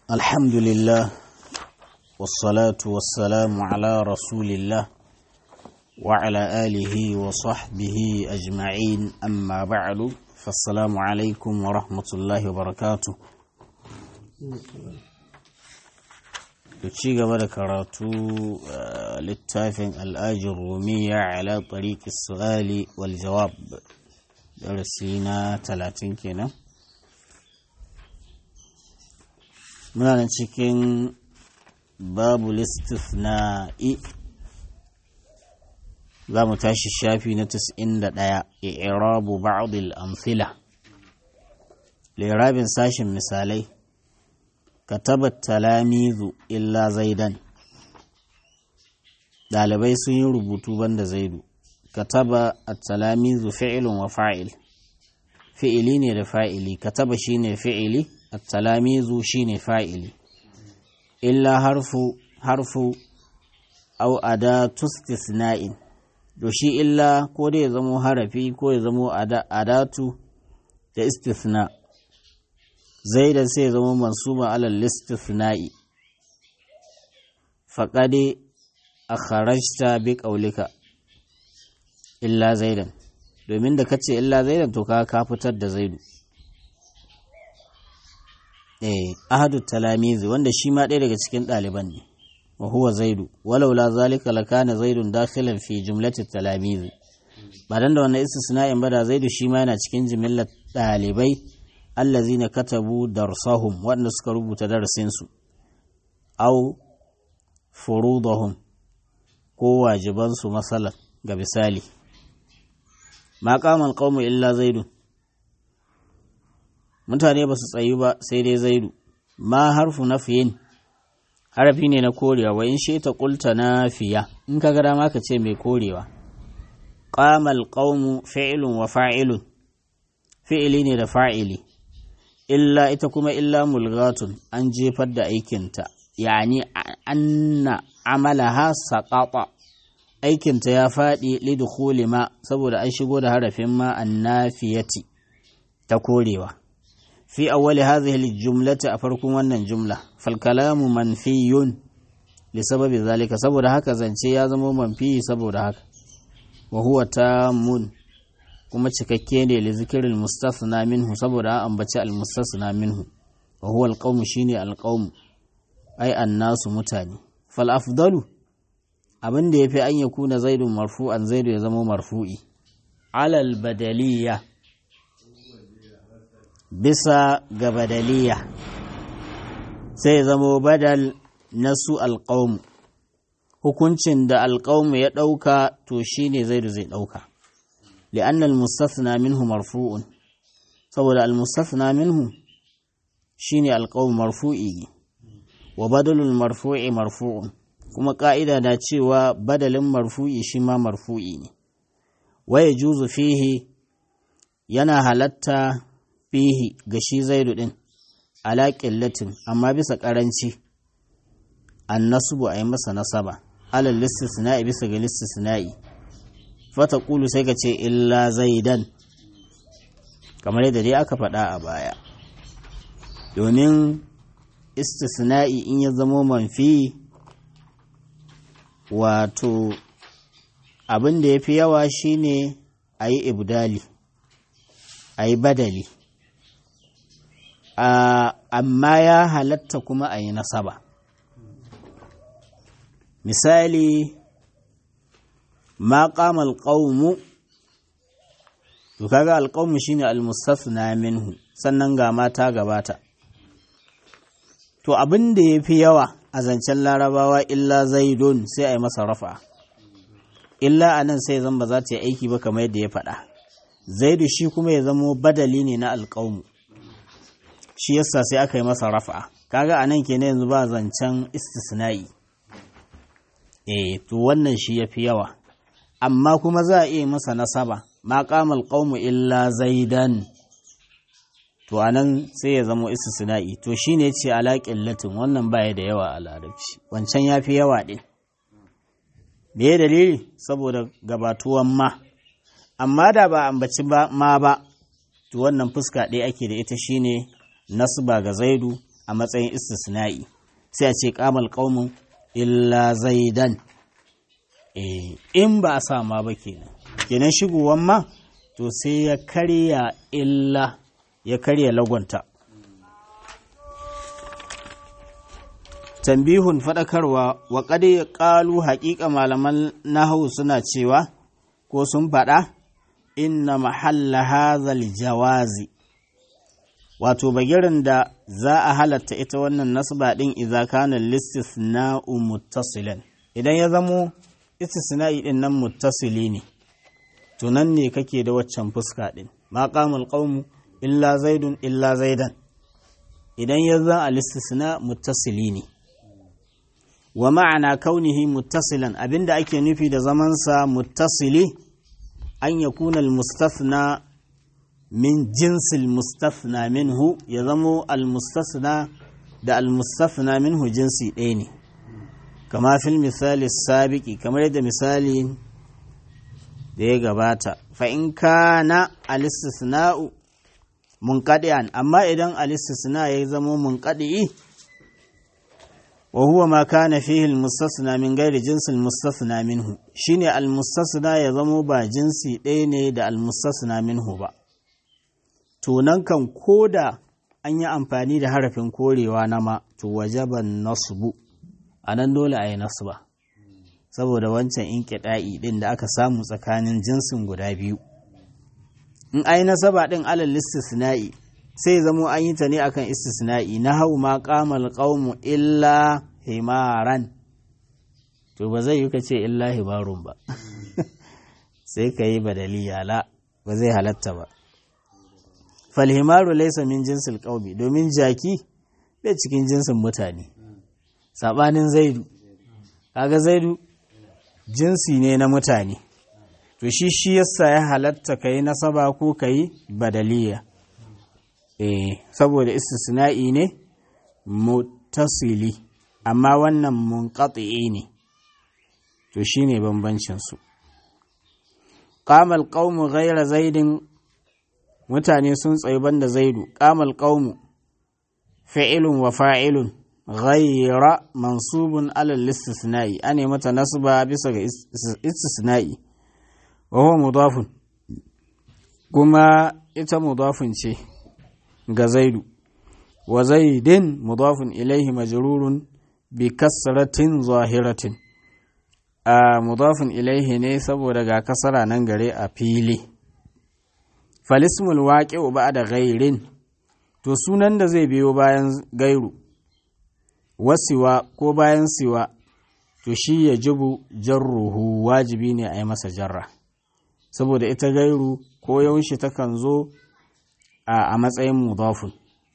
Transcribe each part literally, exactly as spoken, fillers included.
الحمد لله والصلاة والسلام على رسول الله وعلى آله وصحبه أجمعين أما بعد فالسلام عليكم ورحمة الله وبركاته تشيغ بركاته للتافن الآج الرومية على طريق السؤال والجواب درسينا ثلاثين كنا muna nan cikin babu listifna'i za mu tashi shafi na tis'in da ɗaya i'rabu ba'dil amthila li'irabin sashin misalai katabat talamizu illa zaidan dalibai sun yi rubutu banda zaidu kataba at-talamizu fi'lun wa fa'il fi'ili ne da fa'ili kataba shine fi'ili التلاميذ شين فاعل إلا حرف حرف أو أداة استثناء دوشي إلا كودي يزمو حرفي كودي يزمو أداة استثناء زيدا سيزمو منصوبة على الاستثناء فقد أخرجت بقولك إلا زيدا domin da kace illa zaidan to ka ka fitar da zaidu eh ahadu talamizi wanda shi ma ɗaya daga cikin ɗaliban ne wa huwa zaidu walaula zalika lakana zaidun dakhilan fi jumlati talamizi ba dan da wannan istisna'in ba da zaidu shi ma yana cikin jimillar ɗalibai allazina katabu darsahum wanda suka rubuta darasin su aw furudahum ko wajiban su masalan ga misali ma qama alqawmu illa zaidun mutane ba su tsayu ba sai dai zaidu ma harfu nafiyin harafi ne na korewa wa in shi ta kulta nafiya in ka ga dama ka ce mai korewa qamal qaumu fi'lun wa fa'ilun fi'ili ne da fa'ili illa ita kuma illa mulghatun an jefar da aikinta yani anna amalaha saqata aikinta ya fadi lidukhuli ma saboda an shigo da harafin ma annafiyati ta korewa في أول هذه الجملة أفركم أن الجملة فالكلام منفي لسبب ذلك سبب هكذا زنشي يزمو منفي سبب هكذا وهو تام كما تشككين لذكر المستثنى منه سبب أنبتاء المستثنى منه وهو القوم شيني القوم أي الناس متاني فالأفضل أبن دي في أن يكون زيد مرفوعا زيد يزمو مرفوعي على البدلية bisa ga badaliya sai zamo badal nasu alƙawmu hukuncin da alƙawmu ya ɗauka to shine zaidu zai ɗauka li'anna almustathna minhu marfu'un saboda almustathna minhu shine alƙawmu marfu'i wa badalul marfu'i marfu'un kuma ƙa'ida na cewa badalin marfu'i shi ma marfu'i ne wa yajuzu fihi yana halatta fihi ga shi zaidu din ala qillatin amma bisa karanci annasbu ay masa nasaba ala listisna'i bisa ga listisna'i fa taqulu sai ka ce illa zaidan kamar yadda dai aka faɗa a baya domin istisna'i in ya zamo manfi wato abin da yafi yawa shine ayi ibdali ayi badali Uh, amma ya halatta kuma a yi nasaba misali ma qama alqawmu to kaga alqawmu shine almustathna minhu sannan ga mata gabata to abin da yafi yawa a zancen larabawa illa zaidun sai a yi masa rafa illa anan sai zan ba za ta yi aiki ba kamar yadda ya faɗa zaidu shi kuma ya zamo badali ne na alqawmu shi yasa sai aka yi masa rafa kaga anan kenan yanzu ba zancen istisna'i eh to wannan shi yafi yawa amma kuma za a iya masa nasaba ma qamal qaumu illa zaidan to anan sai ya zama istisna'i to shine yace ala qillatin wannan baya da yawa a larabci wancan yafi yawa din me dalili saboda gabatuwan ma amma da ba ambaci ba ma ba to wannan fuska ɗaya ake da ita shine nasba ga zaidu a matsayin istisna'i sai a ce qamal qaumun illa zaidan. eh in ba a sa ma ba kenan kenan shigowan ma to sai ya karya illa ya karya lagonta. Tambihun faɗakarwa wa ƙadi ƙalu haƙiƙa malaman nahawu suna cewa ko sun faɗa inna mahalla hazal jawazi wato bagirin da za a halatta ita wannan nasba ɗin idza kana listisna'u muttasilan idan ya zamo istisna'i ɗin nan muttasili ne to nan ne kake da waccan fuska ɗin ma qamal qaumu illa zaidun illa zaidan idan ya zan al-istisna muttasili ne. Wa ma'ana kaunihi muttasilan abinda ake nufi da zamansa muttasili an yakuna al-mustathna min jinsil mustathna minhu ya zamo al-mustathna da al-mustathna minhu jinsi ɗaya ne kama fil misali sabiki kamar yadda misali da ya gabata fa in kana al-istisna'u munqadi'an amma idan al-istisna ya zamo munqadi'i wa huwa ma kana fihi al-mustasna min ghairi jinsi al-mustasna minhu shine al-mustasna ya zamo ba jinsi ɗaya ne da al-mustasna minhu ba to nan kan koda an yi amfani da harafin korewa na ma to wajaban nasbu anan dole a yi nasba saboda wancan inqida'i din da aka samu tsakanin jinsin guda biyu in ai nasaba din alal istisna'i sai zamo an yi ta ne akan istisna'i na hau ma qamal qaumu illa himaran to ba zai yi ka ce illa himarun ba sai ka yi badaliya la ba zai halatta ba. Fal himaru laysa min jinsil qaumi domin jaki bai cikin jinsin mutane sabanin zaidu kaga zaidu jinsi ne na mutane to shi shi yasa ya halatta kai nasaba ko kai badaliya eh saboda istisna'i ne muttasili amma wannan munqati ne to shine bambancin su. Qamal qaumu ghayra zaidin mutane sun tsayi banda zaidu qamal qaumu fi'ilun wa fa'ilun ghayra mansubun ala istisna'i ane mata nasba bisa ga istisna'i wa huwa mudafun kuma ita mudafun ce ga zaidu wa zaidin mudafun ilaihi majrurun bi kasratin zahiratin a mudafun ilaihi ne saboda ga kasara nan gare a fili. Falismul waqi'u ba'da ghairin to sunan da zai biyo bayan gairu wasiwa ko bayan siwa to shi ya jibu jarruhu wajibi ne a yi masa jarra saboda ita gairu ko yaushe takan zo a matsayin mudafun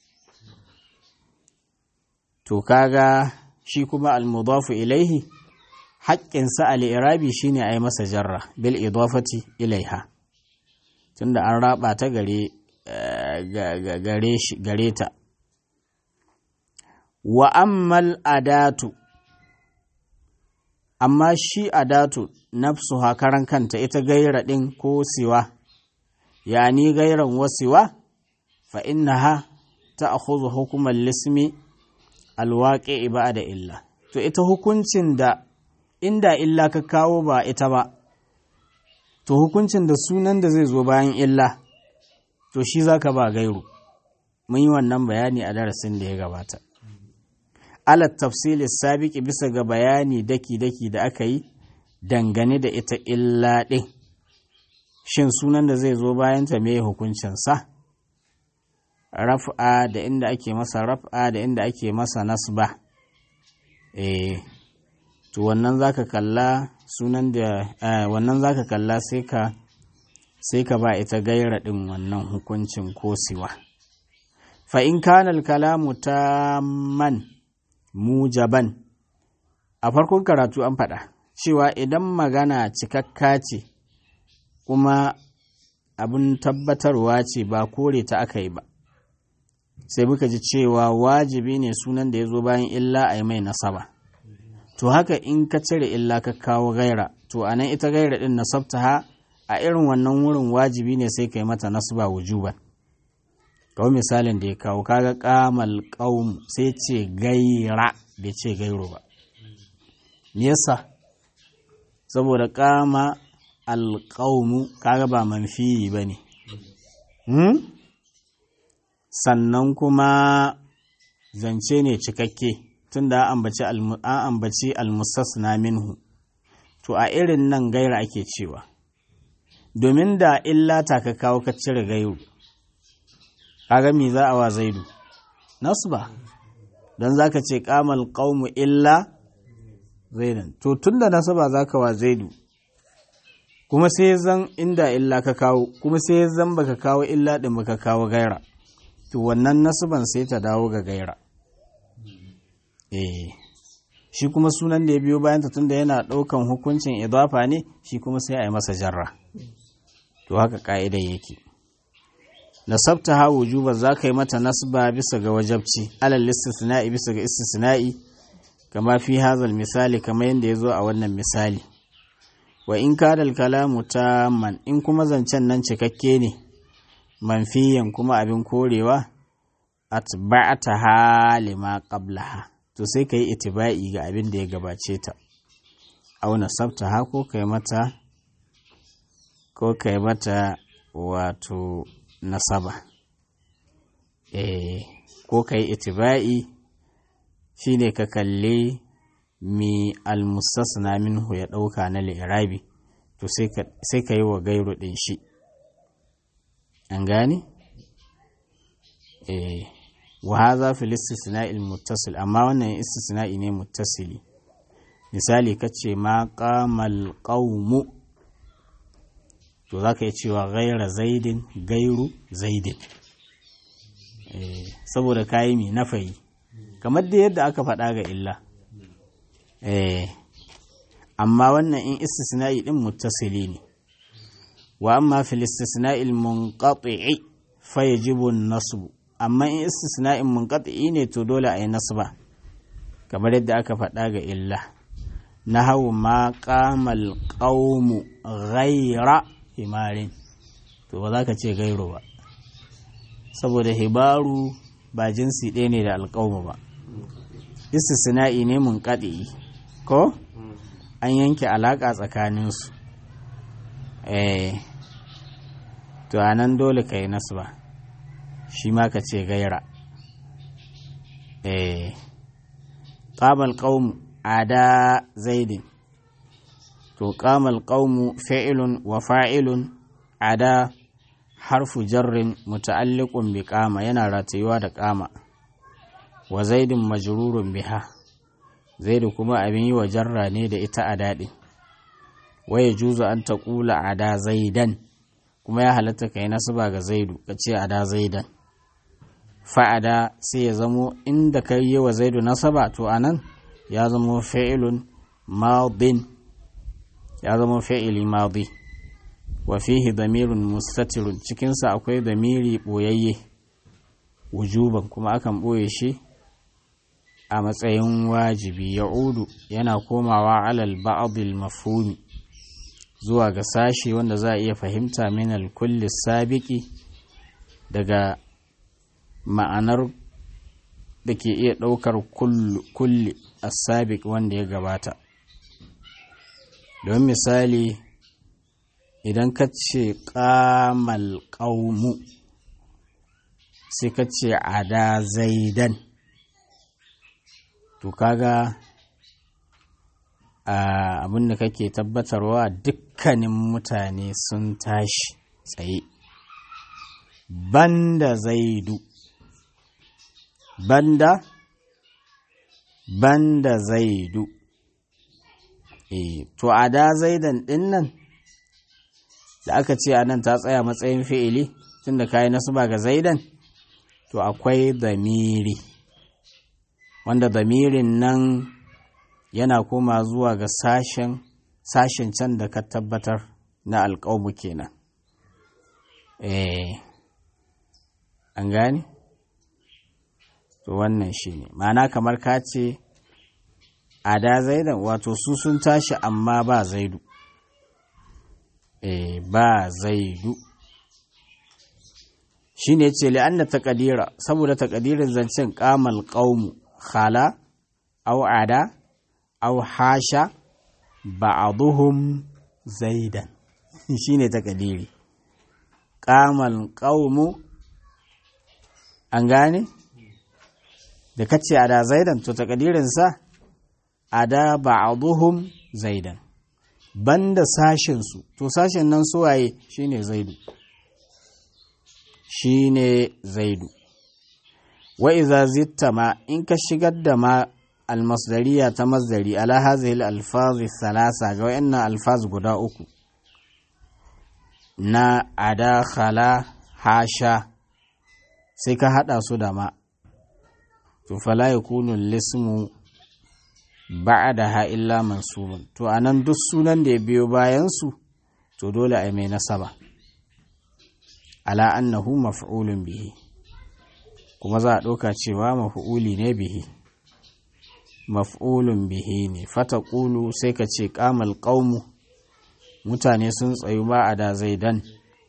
to kaga shi kuma al-mudafu ilaihi haƙƙinsa al-i'rabi shine a yi masa jarra bil idafati ilaiha tunda an raba ta gare gare shi gare ta. Wa ammal adatu amma shi adatu nafsuha karan kanta ita gaira din ko siwa yani gairan wasiwa fa innaha ta'khudhu hukmal lismi alwaqi'i ba'da illa to ita hukuncin da inda illa ka kawo ba ita ba to hukuncin da sunan da zai zo bayan illa to shi zaka ba gairu mun yi wannan bayani a darasin da ya gabata ala tafsil sabiqi bisa ga bayani daki daki da aka yi dangane da ita illa din shin sunan da zai zo bayan ta me hukuncin sa raf'a da inda ake masa raf'a da inda ake masa nasba eh to wannan zaka kalla sunan da wannan zaka kalla sai ka sai ka ba ita gaira din wannan hukuncin ko siwa. Fa in kana al-kalamu tamman mujaban a farkon karatu an faɗa cewa idan magana cikakka ce kuma abin tabbatarwa ce ba kore ta aka yi ba sai muka ji cewa wajibi ne sunan da ya zo bayan illa a yi mai nasaba to haka in ka cire illa ka kawo gaira to anan ita gaira din nasabtaha a irin wannan wurin wajibi ne sai ka yi mata nasba wujuban kawai misalin da ya kawo kaga qamal qaum sai ce gaira bai ce gairo ba me yasa saboda qama alqaumu kaga ba manfi bane hmm? sannan kuma zance ne cikakke tunda an ambaci an ambaci almustasna minhu to a irin nan gaira ake cewa domin da illa ta ka kawo ka cire gairu kaga me za a wa zaidu nasba dan zaka ce qamal qaumu illa zaidan to tunda nasaba zaka wa zaidu kuma sai zan inda illa ka kawo kuma sai zan baka kawo illa din baka kawo gaira to wannan nasban sai ta dawo ga gaira eh shi kuma sunan da ya biyo bayan ta tunda yana daukan hukuncin idafa ne shi kuma sai a yi masa jarra to haka ka'idan yake nasabta ha wujuba za ka yi mata nasba bisa ga wajabci alal istisna'i bisa ga istisna'i kama fi hazal misali kama yadda ya zo a wannan misali wa in kadal kalamu tamman in kuma zancen nan cikakke ne manfiyan kuma abin korewa atba'ata halima qablaha to sai ka yi itiba'i ga abin da ya gabace ta au nasabta ha ko kai mata ko kai mata wato nasaba eh ko kai itiba'i shine ka kalle mi almustasna minhu ya dauka na li'irabi to sai ka sai kai wa gairu din shi an gane eh wa hadha fil istisna'i al muttasil amma wannan istisna'i ne muttasili misali kace ma qamal qaumu to za ka yi cewa gaira zaidin gairu zaidin saboda kayi mai nafayi kamar da yadda aka faɗa ga illa amma wannan in istisna'i din muttasili ne wa amma fil istisna'il munqati'i fa yajibu an-nasb amma in istisna'in munqati'i ne to dole a yi nasba kamar yadda aka faɗa ga illa nahawu ma qamal qaumu ghaira himarin to ba za ka ce gairo ba saboda hibaru ba jinsi ɗaya ne da alƙawmu ba istisna'i ne mun kaɗi ko an yanke alaƙa tsakaninsu eh to a nan dole ka yi nasba shi ma ka ce gaira eh ƙamal ƙawmu ada zaidin to qamal qaumu fi'lun wa fa'ilun ada harfu jarrin muta'alliqun bi qama yana ratayuwa da qama wa zaidun majrurun biha zaidu kuma abin yi wa jarra ne da ita ada din wa yajuzu an taqula ada zaidan kuma ya halatta kai nasaba ga zaidu kace ada zaidan fa'ada sai ya zamo inda kai yi wa zaidu nasaba to anan ya zamo fi'lun madin ya zama fi'ili madi wa fihi damirun mustatirun cikinsa akwai damiri boyayye wujuban kuma akan boye shi a matsayin wajibi ya'udu yana komawa alal ba'dil mafhumi zuwa ga sashi wanda za a iya fahimta min al-kulli sabiqi daga ma'anar da ke iya daukar kulli as-sabiq wanda ya gabata don misali idan ka ce ƙamal ƙaumu sai ka ce ada zaidan to kaga abinda kake tabbatarwa dukkanin mutane sun tashi tsaye banda zaidu banda banda zaidu e to a da zaidan din nan da aka ce a nan ta tsaya matsayin fi'ili tunda kayi nasaba ga zaidan to akwai damiri wanda damirin nan yana koma zuwa ga sashen sashen can da ka tabbatar na alƙawmu kenan eh an gane to wannan shine ma'ana kamar ka ce a da zaidan wato su sun tashi amma ba zaidu eh ba zaidu shi ne ce li'anna taƙadira saboda taƙadirin zancen ƙamal ƙaumu khala au ada au hasha ba'aduhum zaidan shi ne taƙadiri ƙamal ƙaumu an gane da kace ada zaidan to taƙadirinsa ada ba'aduhum zaidan banda sashensu to sashen nan suwaye shine zaidu shine zaidu wa iza zitta ma in ka shigar da ma almasdariya ta masdari ala hadhihi alfaz thalasa ga wayannan alfaz guda uku na ada khala hasha sai ka hada su da ma to fala yakunu lismu ba'daha illa mansubun to anan duk sunan da ya biyo bayan su to dole ai mai nasaba ala annahu maf'ulun bihi kuma za a ɗauka cewa maf'uli ne bihi maf'ulun bihi ne fataqulu sai ka ce qamal qaumu mutane sun tsayu ma ada zaidan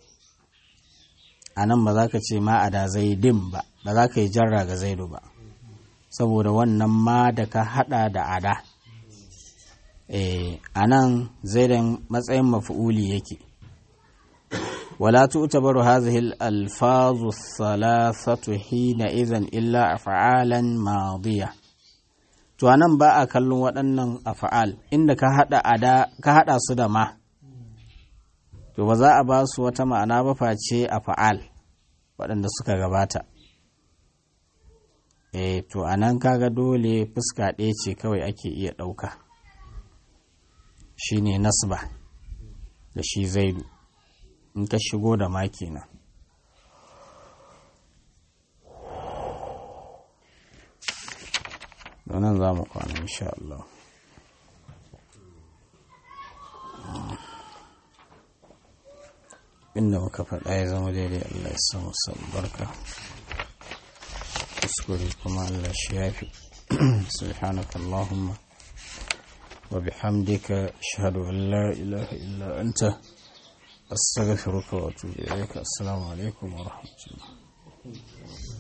anan ba za ka ce ma ada zaidin ba ba za ka yi jarra ga zaidu ba saboda wannan ma da ka hada da ada eh anan zaidan matsayin maf'uli yake ولا تعتبر هذه الألفاظ الثلاثة حينئذ إلا أفعالا ماضية to anan ba a kallon waɗannan af'al inda ka hada ada ka hada su da ma to ba za a ba su wata ma'ana ba face af'al waɗanda suka gabata eh to anan kaga dole fuska ɗaya ce kawai ake iya ɗauka shine nasba da shi zaidu in ka shigo da ma kenan nan za mu kwana insha Allah inda muka faɗa ya zama daidai Allah ya samu barka kuskure kuma Allah shi yafi subhanaka Allahumma wa bihamdika ashhadu an la ilaha illa anta astaghfiruka wa atubu ilayka assalamu alaikum wa rahmatullah